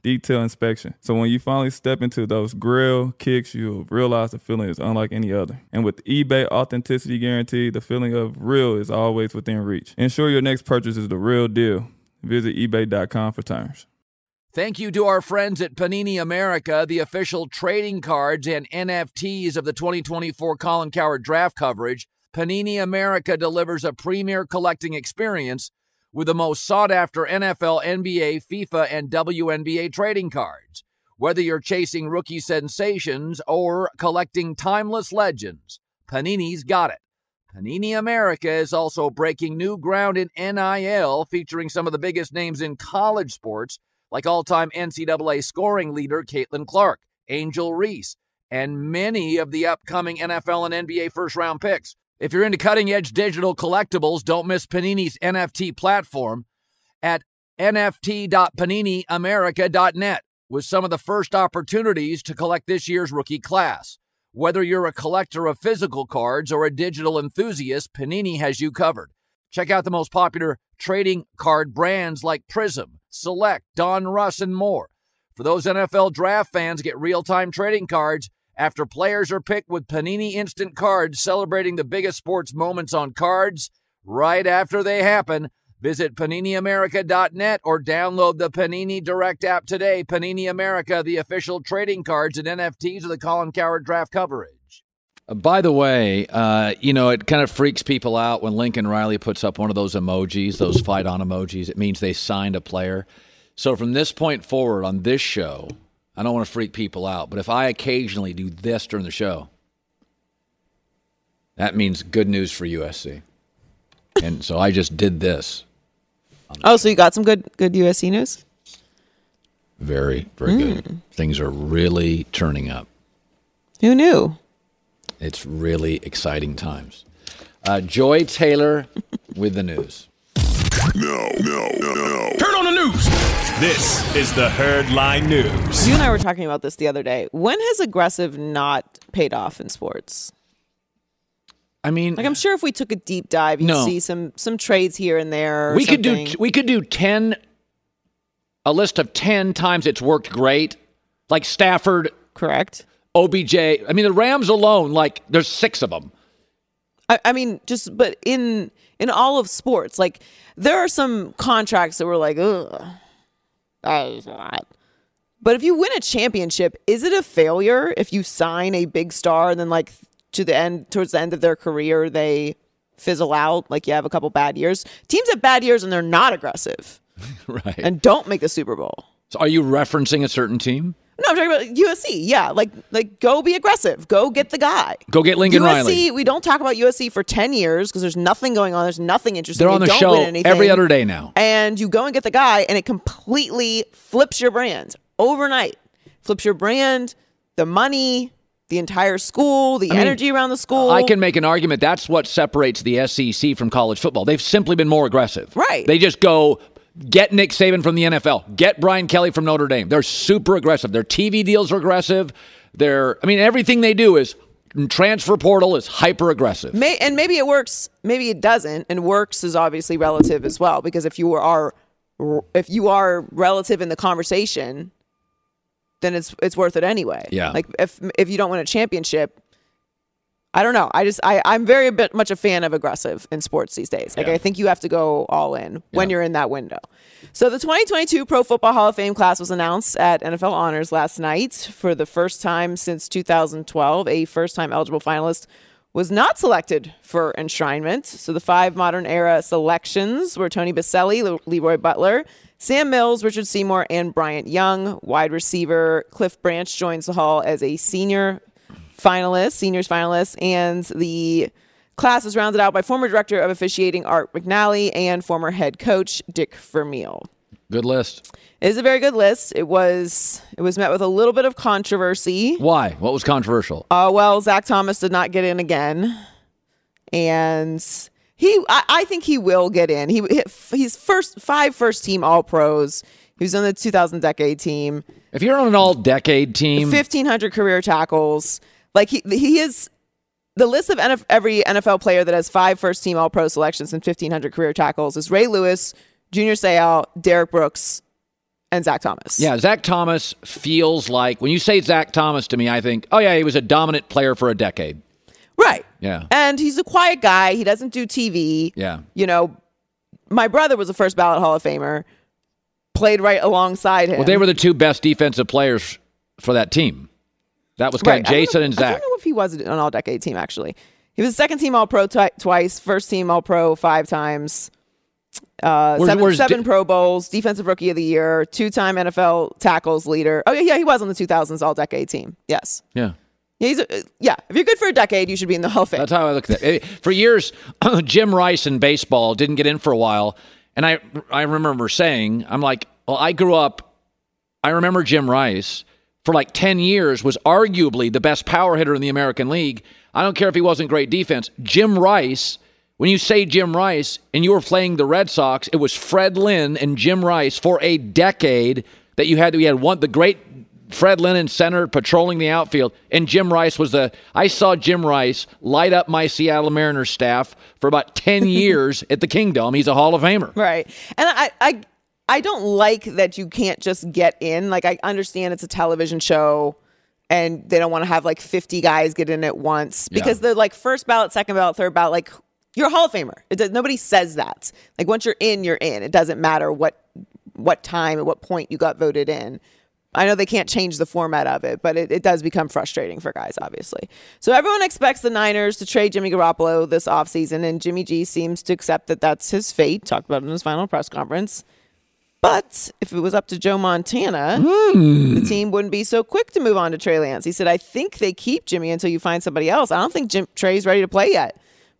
detailed inspection. So when you finally step into those grill kicks, you'll realize the feeling is unlike any other. And with eBay Authenticity Guarantee, the feeling of real is always within reach. Ensure your next purchase is the real deal. Visit ebay dot com for terms. Thank you to our friends at Panini America, the official trading cards and N F Ts of the twenty twenty-four Colin Cowherd draft coverage. Panini America delivers a premier collecting experience with the most sought-after N F L, N B A, FIFA, and W N B A trading cards. Whether you're chasing rookie sensations or collecting timeless legends, Panini's got it. Panini America is also breaking new ground in N I L, featuring some of the biggest names in college sports, like all-time N C double A scoring leader Caitlin Clark, Angel Reese, and many of the upcoming N F L and N B A first-round picks. If you're into cutting-edge digital collectibles, don't miss Panini's N F T platform at N F T dot panini america dot net with some of the first opportunities to collect this year's rookie class. Whether you're a collector of physical cards or a digital enthusiast, Panini has you covered. Check out the most popular trading card brands like Prism, Select, Don Russ, and more. For those N F L draft fans, get real-time trading cards after players are picked with Panini Instant Cards, celebrating the biggest sports moments on cards right after they happen. Visit panini america dot net or download the Panini Direct app today. Panini America, the official trading cards and N F Ts of the Colin Cowherd draft coverage. Uh, by the way, uh, you know, it kind of freaks people out when Lincoln Riley puts up one of those emojis, those fight-on emojis. It means they signed a player. So from this point forward on this show, I don't want to freak people out, but if I occasionally do this during the show, that means good news for U S C. And so I just did this. Oh, so you got some good good U S C news? Very, very mm. good. Things are really turning up. Who knew? It's really exciting times. Uh, Joy Taylor with the news. No, no, no, no. Turn on the news. This is the Herd Line News. You and I were talking about this the other day. When has aggressive not paid off in sports? I mean, like I'm sure if we took a deep dive, you'd no. see some some trades here and there. Or we something. could do we could do ten, a list of ten times it's worked great, like Stafford, correct? O B J. I mean, the Rams alone, like there's six of them. I, I mean, just but in in all of sports, like there are some contracts that were like, ugh, that is not. But if you win a championship, is it a failure if you sign a big star and then like to the end, towards the end of their career, they fizzle out, like you have a couple bad years? Teams have bad years and they're not aggressive. Right. And don't make the Super Bowl. So are you referencing a certain team? No, I'm talking about U S C. Yeah, like like go be aggressive. Go get the guy. Go get Lincoln U S C, Riley. We don't talk about U S C for ten years because there's nothing going on. There's nothing interesting. They're on they the don't show win anything. every other day now. And you go and get the guy, and it completely flips your brand overnight. Flips your brand, the money, the entire school, the I energy mean, around the school. I can make an argument that's what separates the S E C from college football. They've simply been more aggressive. Right. They just go, get Nick Saban from the N F L. Get Brian Kelly from Notre Dame. They're super aggressive. Their T V deals are aggressive. They're, I mean, everything they do is transfer portal is hyper aggressive. May, and maybe it works, maybe it doesn't. And works is obviously relative as well, because if you are if you are relative in the conversation, then it's it's worth it anyway. Yeah. Like if if you don't win a championship, I don't know. I just I I'm very a bit much a fan of aggressive in sports these days. Like yeah. I think you have to go all in when yeah. you're in that window. So the twenty twenty-two Pro Football Hall of Fame class was announced at N F L Honors last night. For the first time since two thousand twelve, a first-time eligible finalist was not selected for enshrinement. So the five modern era selections were Tony Baselli, Le- Leroy Butler, Sam Mills, Richard Seymour, and Bryant Young. Wide receiver Cliff Branch joins the hall as a senior finalist, seniors finalist, and the class is rounded out by former director of officiating Art McNally and former head coach Dick Vermeil. Good list. It is a very good list. It was it was met with a little bit of controversy. Why? What was controversial? Uh, well, Zach Thomas did not get in again, and he I, I think he will get in. He he's first five first team All Pros. He was on the two thousand decade team. If you're on an all decade team, fifteen hundred career tackles. Like he he is the list of N F, every N F L player that has five first team All Pro selections and fifteen hundred career tackles is Ray Lewis, Junior Seau, Derek Brooks, and Zach Thomas. Yeah, Zach Thomas feels like, when you say Zach Thomas to me, I think, oh, yeah, he was a dominant player for a decade. Right. Yeah. And he's a quiet guy. He doesn't do T V. Yeah. You know, my brother was a first ballot Hall of Famer, played right alongside him. Well, they were the two best defensive players for that team. That was kind right. of Jason know, and Zach. I don't know if he was an all-decade team, actually. He was second team All-Pro t- twice, first team All-Pro five times, uh, Where's- seven, where's seven di- Pro Bowls, Defensive Rookie of the Year, two-time N F L tackles leader. Oh, yeah, yeah, he was on the two thousands All-Decade team. Yes. Yeah. Yeah, he's a, yeah, if you're good for a decade, you should be in the Hall of Fame. That's how I look at it. For years, Jim Rice in baseball didn't get in for a while. And I I remember saying, I'm like, well, I grew up, I remember Jim Rice for like ten years was arguably the best power hitter in the American League. I don't care if he wasn't great defense. Jim Rice, when you say Jim Rice and you were playing the Red Sox, it was Fred Lynn and Jim Rice for a decade that you had. We had one, the great Fred Lynn in center patrolling the outfield, and Jim Rice was the, I saw Jim Rice light up my Seattle Mariners staff for about ten years at the Kingdom. He's a Hall of Famer. Right. And I, I, I don't like that you can't just get in. Like, I understand it's a television show and they don't want to have like fifty guys get in at once because Yeah. they're like first ballot, second ballot, third ballot. Like, you're a Hall of Famer. It does, nobody says that. Like, once you're in, you're in. It doesn't matter what what time at what point you got voted in. I know they can't change the format of it, but it, it does become frustrating for guys, obviously. So everyone expects the Niners to trade Jimmy Garoppolo this offseason, and Jimmy G seems to accept that that's his fate. Talked about it in his final press conference. But if it was up to Joe Montana, mm. the team wouldn't be so quick to move on to Trey Lance. He said, I think they keep Jimmy until you find somebody else. I don't think Jim, Trey's ready to play yet.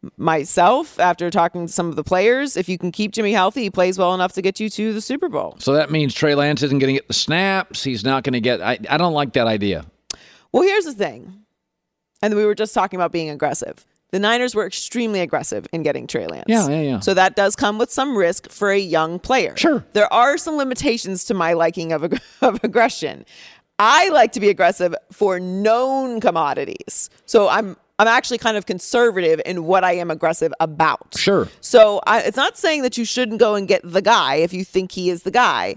Myself, after talking to some of the players, if you can keep Jimmy healthy, he plays well enough to get you to the Super Bowl. So that means Trey Lance isn't going to get the snaps. He's not going to get, I, I don't like that idea. Well, here's the thing. And we were just talking about being aggressive. The Niners were extremely aggressive in getting Trey Lance. Yeah, yeah, yeah. So that does come with some risk for a young player. Sure. There are some limitations to my liking of, ag- of aggression. I like to be aggressive for known commodities. So I'm I'm actually kind of conservative in what I am aggressive about. Sure. So I, it's not saying that you shouldn't go and get the guy if you think he is the guy,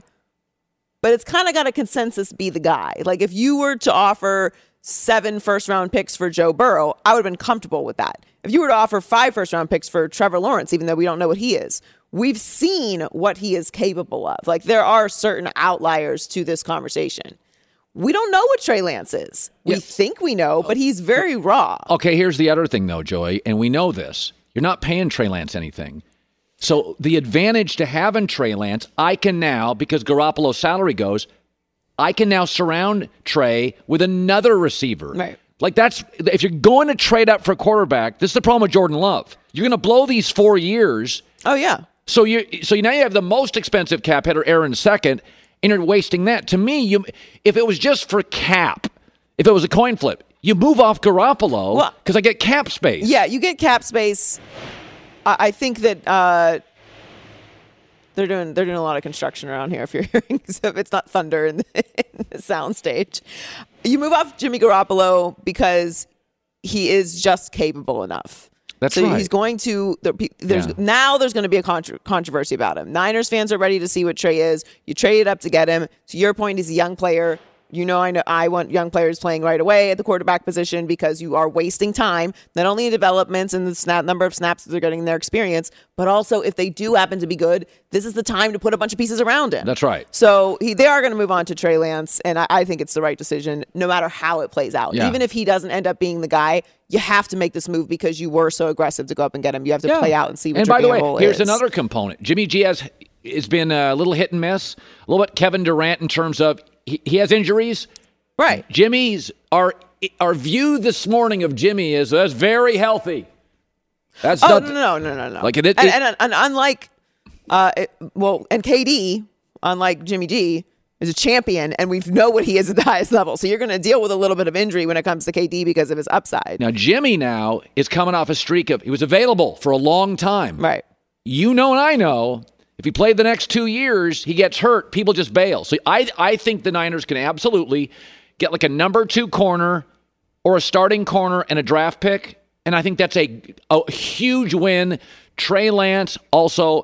but it's kind of got a consensus be the guy. Like if you were to offer seven first round picks for Joe Burrow, I would have been comfortable with that. If you were to offer five first round picks for Trevor Lawrence, even though we don't know what he is, we've seen what he is capable of. Like there are certain outliers to this conversation. We don't know what Trey Lance is. We yeah. think we know, but he's very raw. Okay, here's the other thing, though, Joy, and we know this. You're not paying Trey Lance anything. So the advantage to having Trey Lance, I can now, because Garoppolo's salary goes, I can now surround Trey with another receiver. Right. Like that's, if you're going to trade up for a quarterback, this is the problem with Jordan Love. You're going to blow these four years. Oh, yeah. So you, so now you have the most expensive cap hitter, Aaron second, and you're wasting that. To me, you if it was just for cap, if it was a coin flip, you move off Garoppolo because well, I get cap space. Yeah, you get cap space. I, I think that uh, they're doing they're doing a lot of construction around here. If you're hearing, so if it's not thunder in the, in the soundstage, you move off Jimmy Garoppolo because he is just capable enough. That's so right. he's going to there's yeah. now there's going to be a contro- controversy about him. Niners fans are ready to see what Trey is. You traded up to get him. To your point, he's a young player. You know, I know I want young players playing right away at the quarterback position because you are wasting time, not only in developments and the snap number of snaps that they're getting in their experience, but also if they do happen to be good, this is the time to put a bunch of pieces around him. That's right. So he, they are going to move on to Trey Lance, and I, I think it's the right decision no matter how it plays out. Yeah. Even if he doesn't end up being the guy, you have to make this move because you were so aggressive to go up and get him. You have to yeah. play out and see what and your by the way, gamble here's is. another component. Jimmy G has, has been a little hit and miss, a little bit Kevin Durant in terms of he, he has injuries. Right. Jimmy's, our our view this morning of Jimmy is that's very healthy. That's oh, not, no, no, no, no. Like it, it, and, and, and unlike, uh, it, well, and K D, unlike Jimmy G, is a champion, and we know what he is at the highest level. So you're going to deal with a little bit of injury when it comes to K D because of his upside. Now, Jimmy now is coming off a streak of, he was available for a long time. Right. You know and I know, if he played the next two years, he gets hurt, people just bail. So I, I think the Niners can absolutely get like a number two corner or a starting corner and a draft pick. And I think that's a, a huge win. Trey Lance also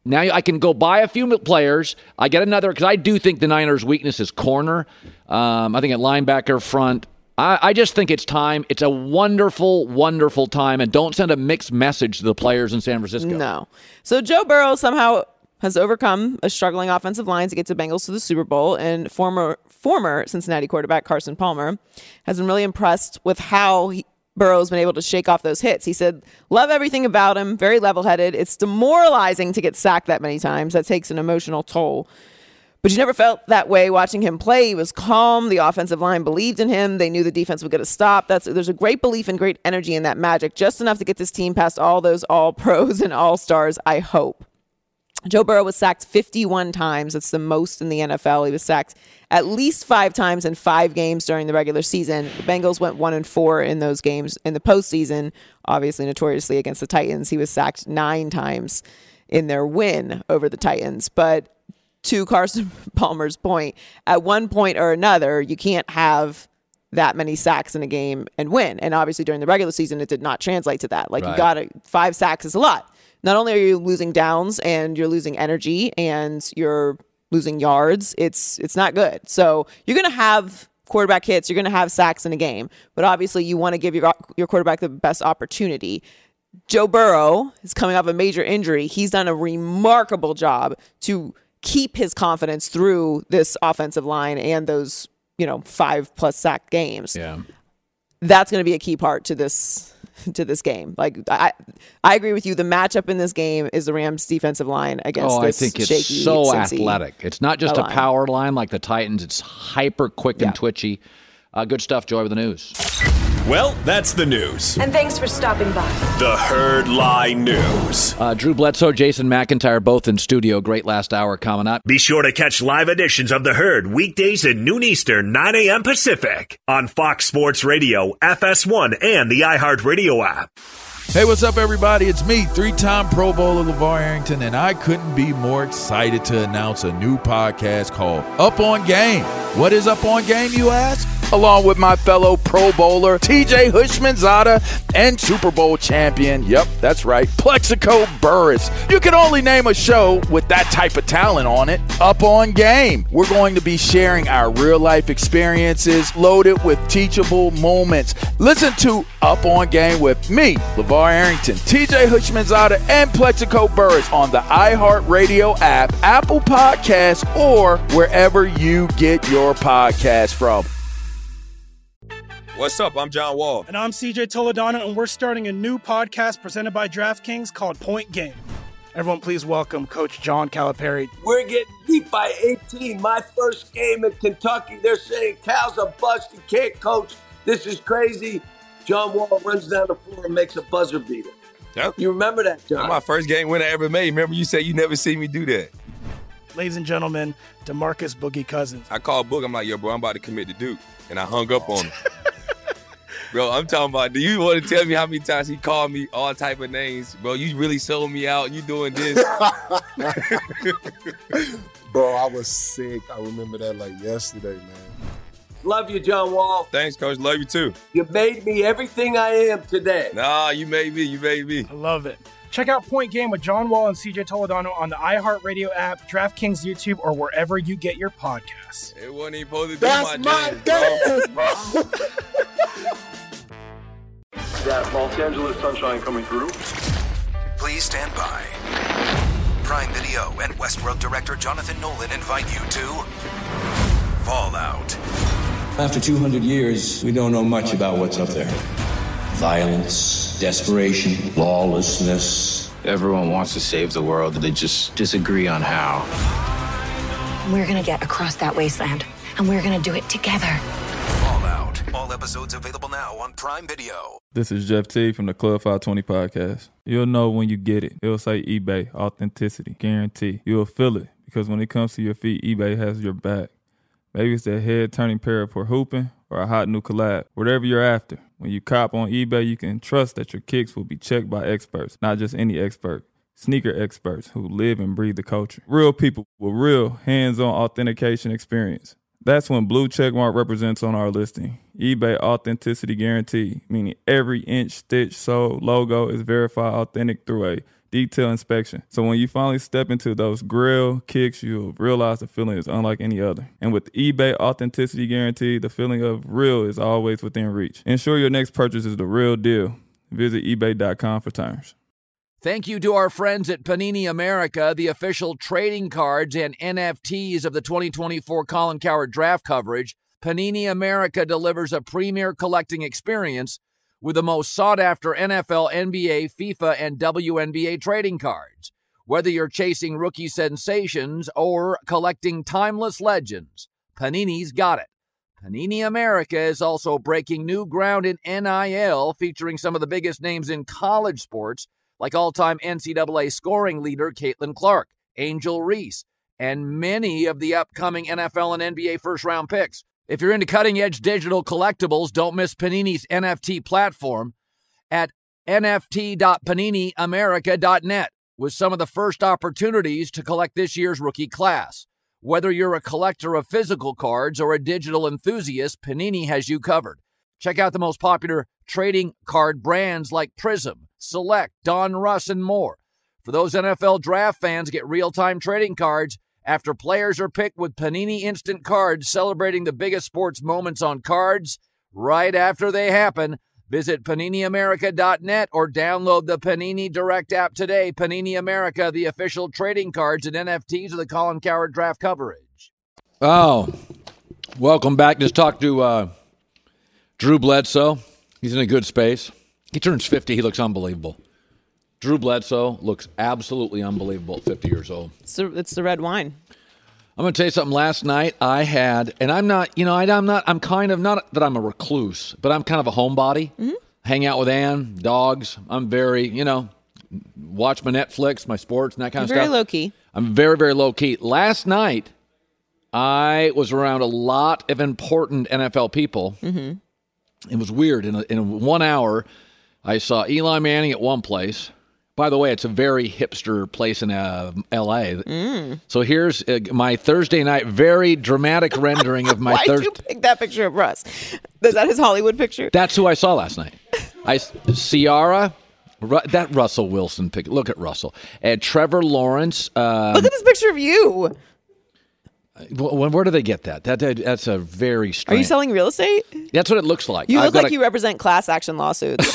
Now I can go buy a few players. I get another, because I do think the Niners' weakness is corner. Um, I think at linebacker, front. I, I just think it's time. It's a wonderful, wonderful time. And don't send a mixed message to the players in San Francisco. No. So Joe Burrow somehow has overcome a struggling offensive line to get the Bengals to the Super Bowl. And former former Cincinnati quarterback Carson Palmer has been really impressed with how he, Burrow's been able to shake off those hits. He said, love everything about him, very level-headed. It's demoralizing to get sacked that many times. That takes an emotional toll. But you never felt that way watching him play. He was calm. The offensive line believed in him. They knew the defense would get a stop. That's There's a great belief and great energy in that magic, just enough to get this team past all those all-pros and all-stars, I hope. Joe Burrow was sacked fifty-one times. That's the most in the N F L. He was sacked at least five times in five games during the regular season. The Bengals went one and four in those games. In the postseason, obviously notoriously against the Titans, he was sacked nine times in their win over the Titans. But to Carson Palmer's point, at one point or another, you can't have that many sacks in a game and win. And obviously during the regular season, it did not translate to that. Like right. you got to, five sacks is a lot. Not only are you losing downs and you're losing energy and you're losing yards, it's it's not good. So you're going to have quarterback hits, you're going to have sacks in a game, but obviously you want to give your your quarterback the best opportunity. Joe Burrow is coming off a major injury. He's done a remarkable job to keep his confidence through this offensive line and those, you know, five plus sack games. Yeah. That's going to be a key part to this to this game. Like I I agree with you. The matchup in this game is the Rams defensive line against oh, this I think it's shaky so Cincy athletic. It's not just line. a power line like the Titans. It's hyper quick yeah. and twitchy. Uh, good stuff, Joy, with the news. Well, that's the news. And thanks for stopping by. The Herd Line News. Uh, Drew Bledsoe, Jason McIntyre, both in studio. Great last hour coming up. Be sure to catch live editions of The Herd weekdays at noon Eastern, nine a.m. Pacific on Fox Sports Radio, F S one, and the iHeartRadio app. Hey, what's up, everybody? It's me, three-time Pro Bowler LeVar Arrington, and I couldn't be more excited to announce a new podcast called Up On Game. What is Up On Game, you ask? Along with my fellow Pro Bowler, T J Houshmandzadeh, and Super Bowl champion, yep, that's right, Plexico Burris. You can only name a show with that type of talent on it. Up On Game. We're going to be sharing our real-life experiences loaded with teachable moments. Listen to Up On Game with me, LeVar Arrington, T J Houshmandzadeh, and Plexico Burris on the iHeartRadio app, Apple Podcasts, or wherever you get your podcasts from. What's up? I'm John Wall. And I'm C J Toledano, and we're starting a new podcast presented by DraftKings called Point Game. Everyone, please welcome Coach John Calipari. We're getting beat by eighteen. My first game in Kentucky, they're saying Cal's a bust. He can't coach. This is crazy. John Wall runs down the floor and makes a buzzer beater. Yep. You remember that, John? That's my first game win I ever made. Remember you said you never see me do that. Ladies and gentlemen, DeMarcus Boogie Cousins. I called Boog. I'm like, yo, bro, I'm about to commit to Duke. And I hung up on him. Bro, I'm talking about, do you want to tell me how many times he called me all type of names? Bro, you really sold me out. You doing this. Bro, I was sick. I remember that like yesterday, man. Love you, John Wall. Thanks, Coach. Love you, too. You made me everything I am today. Nah, you made me. You made me. I love it. Check out Point Game with John Wall and C J Toledano on the iHeartRadio app, DraftKings YouTube, or wherever you get your podcasts. It wasn't even supposed to be That's my, my dance, bro. That Los Angeles sunshine coming through. Please stand by. Prime Video and Westworld director Jonathan Nolan invite you to Fallout. After two hundred years, we don't know much about what's up there. Violence, desperation, lawlessness. Everyone wants to save the world, they just disagree on how. We're gonna get across that wasteland, and we're gonna do it together. Fallout. All episodes available now on Prime Video. This is Jeff T from the Club five twenty podcast. You'll know when you get it. It'll say eBay, authenticity, guarantee. You'll feel it because when it comes to your feet, eBay has your back. Maybe it's that head-turning pair for hooping or a hot new collab. Whatever you're after, when you cop on eBay, you can trust that your kicks will be checked by experts, not just any expert. Sneaker experts who live and breathe the culture. Real people with real hands-on authentication experience. That's when Blue Checkmark represents on our listing. eBay Authenticity Guarantee, meaning every inch, stitch, sole, logo is verified authentic through a detailed inspection. So when you finally step into those grill kicks, you'll realize the feeling is unlike any other. And with eBay Authenticity Guarantee, the feeling of real is always within reach. Ensure your next purchase is the real deal. Visit ebay dot com for terms. Thank you to our friends at Panini America, the official trading cards and N F Ts of the twenty twenty-four Colin Cowherd draft coverage. Panini America delivers a premier collecting experience with the most sought-after N F L, N B A, FIFA, and W N B A trading cards. Whether you're chasing rookie sensations or collecting timeless legends, Panini's got it. Panini America is also breaking new ground in N I L, featuring some of the biggest names in college sports, like all-time N C double A scoring leader Caitlin Clark, Angel Reese, and many of the upcoming N F L and N B A first-round picks. If you're into cutting-edge digital collectibles, don't miss Panini's N F T platform at N F T dot panini america dot net with some of the first opportunities to collect this year's rookie class. Whether you're a collector of physical cards or a digital enthusiast, Panini has you covered. Check out the most popular trading card brands like Prism, Select, Don Russ, and more. For those N F L draft fans, get real-time trading cards after players are picked with Panini Instant Cards, celebrating the biggest sports moments on cards right after they happen. Visit panini america dot net or download the Panini Direct app today. Panini America, the official trading cards and N F Ts of the Colin Cowherd draft coverage. Oh, welcome back. Just talked to uh, Drew Bledsoe. He's in a good space. He turns fifty. He looks unbelievable. Drew Bledsoe looks absolutely unbelievable at fifty years old. It's the, it's the red wine. I'm going to tell you something. Last night I had, and I'm not, you know, I, I'm not, I'm kind of, not that I'm a recluse, but I'm kind of a homebody. Mm-hmm. Hang out with Ann, dogs. I'm very, you know, watch my Netflix, my sports, and that kind You're of very stuff. Very low-key. I'm very, very low-key. Last night I was around a lot of important N F L people. Mm-hmm. It was weird. In, a, in one hour, I saw Eli Manning at one place. By the way, it's a very hipster place in uh, L A. Mm. So here's uh, my Thursday night, very dramatic rendering of my Why Thursday. did you pick that picture of Russ? Is that his Hollywood picture? That's who I saw last night. I Ciara, Ru- that Russell Wilson pic. Look at Russell. And Trevor Lawrence. Um, Look at this picture of you. Where, where do they get that? That that's a very strange. Are you selling real estate? That's what it looks like. You I've look got like a, you represent class action lawsuits.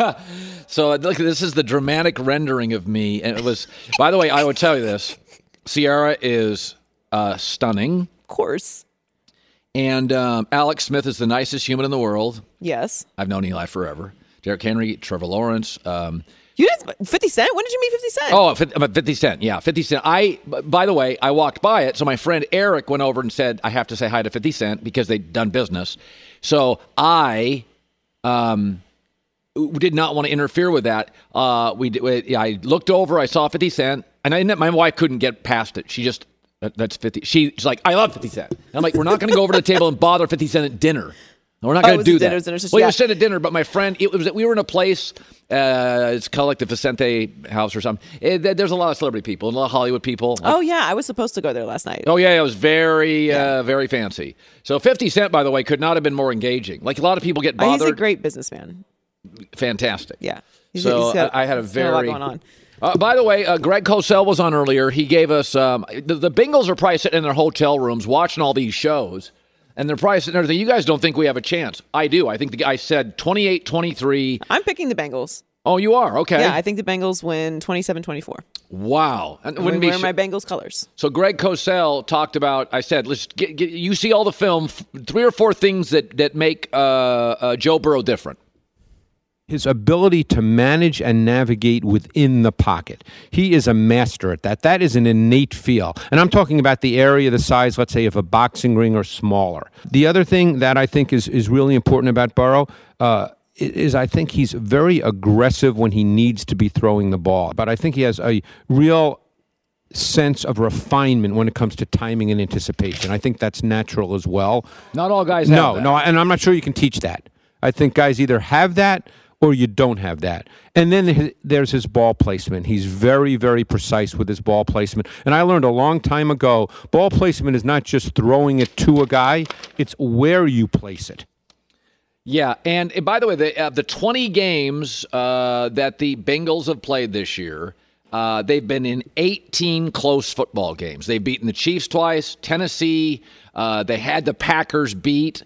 So look, this is the dramatic rendering of me, and it was. By the way, I would tell you this: Ciara is uh, stunning, of course, and um, Alex Smith is the nicest human in the world. Yes, I've known Eli forever. Derrick Henry, Trevor Lawrence. Um, You did fifty Cent? When did you meet fifty Cent? Oh, fifty Cent. Yeah, fifty Cent. I, by the way, I walked by it. So my friend Eric went over and said, I have to say hi to fifty Cent because they'd done business. So I um, did not want to interfere with that. Uh, we, we I looked over, I saw fifty Cent, and I, my wife couldn't get past it. She just, that, that's fifty. She, she's like, I love fifty Cent. And I'm like, we're not going to go over to the table and bother fifty Cent at dinner. We're not going to oh, do dinner, that. Dinner, well, yeah. you said at dinner, but my friend, it was we were in a place. Uh, it's called like the Vicente House or something. It, there's a lot of celebrity people and a lot of Hollywood people. Oh yeah, I was supposed to go there last night. Oh yeah, it was very, yeah. uh, very fancy. So fifty Cent, by the way, could not have been more engaging. Like a lot of people get bothered. Oh, he's a great businessman. Fantastic. Yeah. He's, so he's got, I, I had a very. A lot going on. Uh, by the way, uh, Greg Cosell was on earlier. He gave us um, the, the Bengals are probably sitting in their hotel rooms watching all these shows. And they're probably sitting there thinking, you guys don't think we have a chance. I do. I think the guy said twenty-eight twenty-three. I'm picking the Bengals. Oh, you are? Okay. Yeah, I think the Bengals win twenty-seven twenty-four. Wow. And I'm wouldn't wearing be my Bengals colors. So Greg Cosell talked about, I said, let's get, get you see all the film, three or four things that, that make uh, uh, Joe Burrow different. His ability to manage and navigate within the pocket. He is a master at that. That is an innate feel. And I'm talking about the area, the size, let's say, of a boxing ring or smaller. The other thing that I think is, is really important about Burrow uh, is I think he's very aggressive when he needs to be throwing the ball. But I think he has a real sense of refinement when it comes to timing and anticipation. I think that's natural as well. Not all guys no, have that. No, and I'm not sure you can teach that. I think guys either have that or you don't have that. And then there's his ball placement. He's very, very precise with his ball placement. And I learned a long time ago, ball placement is not just throwing it to a guy, it's where you place it. Yeah, and, and by the way, the, uh, the twenty games uh, that the Bengals have played this year, Uh, they've been in eighteen close football games. They've beaten the Chiefs twice, Tennessee. Uh, they had the Packers beat.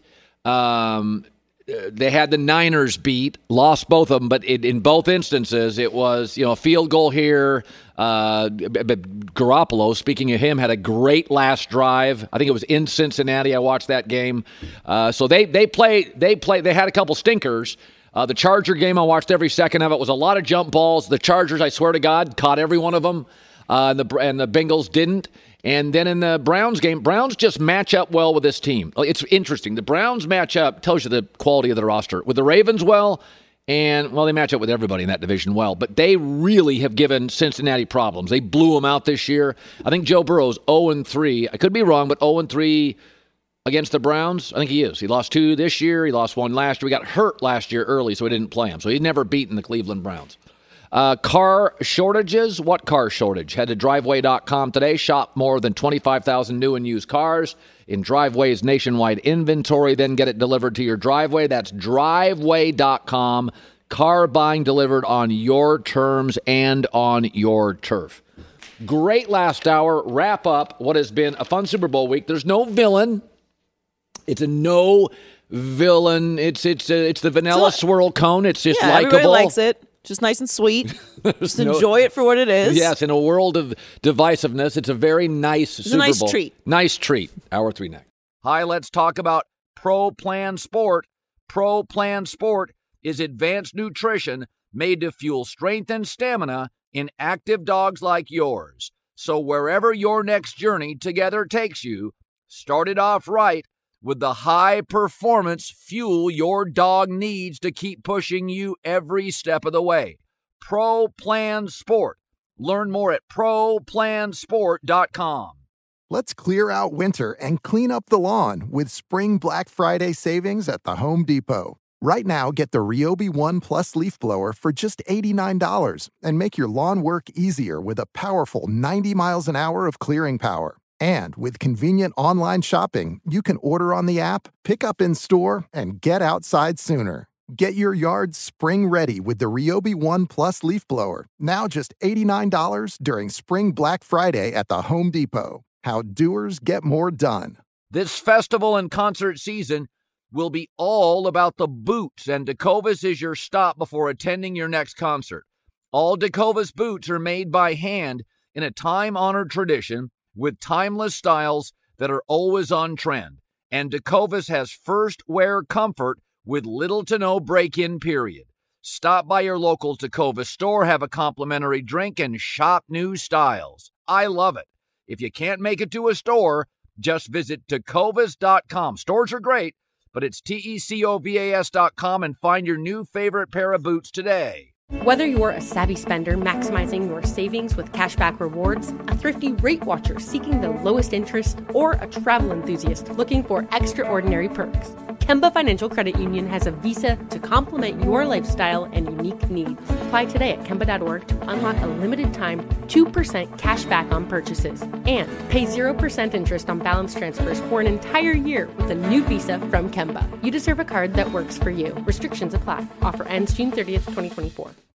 Um, they had the Niners beat, lost both of them. But it, in both instances, it was, you know, a field goal here. Uh, Garoppolo, speaking of him, had a great last drive. I think it was in Cincinnati. I watched that game. Uh, so they they play they play. They had a couple stinkers. Uh, the Charger game, I watched every second of it. It was a lot of jump balls. The Chargers, I swear to God, caught every one of them. Uh, and the and the Bengals didn't. And then in the Browns game, Browns just match up well with this team. It's interesting. The Browns match up, tells you the quality of the roster. With the Ravens well, and, well, they match up with everybody in that division well. But they really have given Cincinnati problems. They blew them out this year. I think Joe Burrow's oh and three. I could be wrong, but oh and three against the Browns. I think he is. He lost two this year. He lost one last year. He got hurt last year early, so he didn't play him. So he's never beaten the Cleveland Browns. Uh, car shortages. What car shortage? Head to driveway dot com today. Shop more than twenty-five thousand new and used cars in Driveway's nationwide inventory. Then get it delivered to your driveway. That's driveway dot com. Car buying delivered on your terms and on your turf. Great last hour. Wrap up what has been a fun Super Bowl week. There's no villain. It's a no villain. It's it's a, it's the vanilla so, swirl cone. It's just yeah, likable. Everybody likes it. Just nice and sweet. Just no, enjoy it for what it is. Yes, in a world of divisiveness, it's a very nice it's Super a nice Bowl. treat. Nice treat. Hour three next. Hi, let's talk about Pro Plan Sport. Pro Plan Sport is advanced nutrition made to fuel strength and stamina in active dogs like yours. So wherever your next journey together takes you, start it off right with the high-performance fuel your dog needs to keep pushing you every step of the way. Pro Plan Sport. Learn more at pro plan sport dot com. Let's clear out winter and clean up the lawn with Spring Black Friday savings at the Home Depot. Right now, get the Ryobi One Plus leaf blower for just eighty-nine dollars and make your lawn work easier with a powerful ninety miles an hour of clearing power. And with convenient online shopping, you can order on the app, pick up in store, and get outside sooner. Get your yard spring ready with the Ryobi One Plus leaf blower, now just eighty-nine dollars during Spring Black Friday at the Home Depot. How doers get more done. This festival and concert season will be all about the boots, and Tecovas is your stop before attending your next concert. All Tecovas boots are made by hand in a time-honored tradition with timeless styles that are always on trend. And Tecovas has first wear comfort with little to no break-in period. Stop by your local Tecovas store, have a complimentary drink, and shop new styles. I love it. If you can't make it to a store, just visit tecovas dot com. Stores are great, but it's T E C O V A S dot com and find your new favorite pair of boots today. Whether you're a savvy spender maximizing your savings with cashback rewards, a thrifty rate watcher seeking the lowest interest, or a travel enthusiast looking for extraordinary perks, Kemba Financial Credit Union has a visa to complement your lifestyle and unique needs. Apply today at kemba dot org to unlock a limited time two percent cash back on purchases and pay zero percent interest on balance transfers for an entire year with a new visa from Kemba. You deserve a card that works for you. Restrictions apply. Offer ends June thirtieth, twenty twenty-four.